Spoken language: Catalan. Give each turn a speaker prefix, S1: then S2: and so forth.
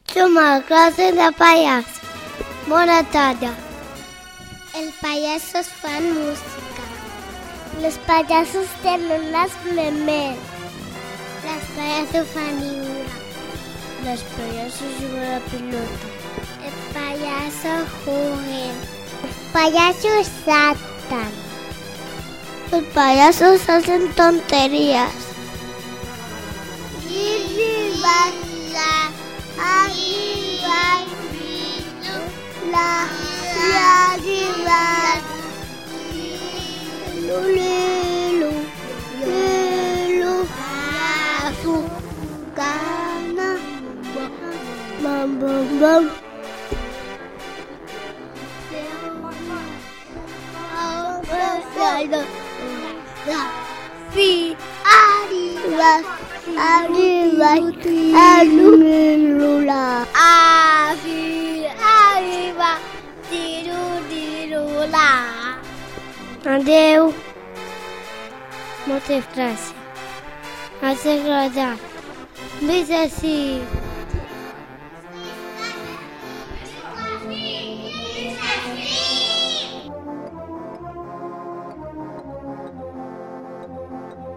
S1: Som a classe de pallars. Bona tarda. Els pallassos fan música. Els pallassos tenen les plemers. Els pallassos fan riure. Els pallassos juguen a la pilota. Els pallassos juguen. Els pallassos saltan. Els pallassos hacen tonterías. Adéu. Moltes gràcies. Has agradat. Ves així.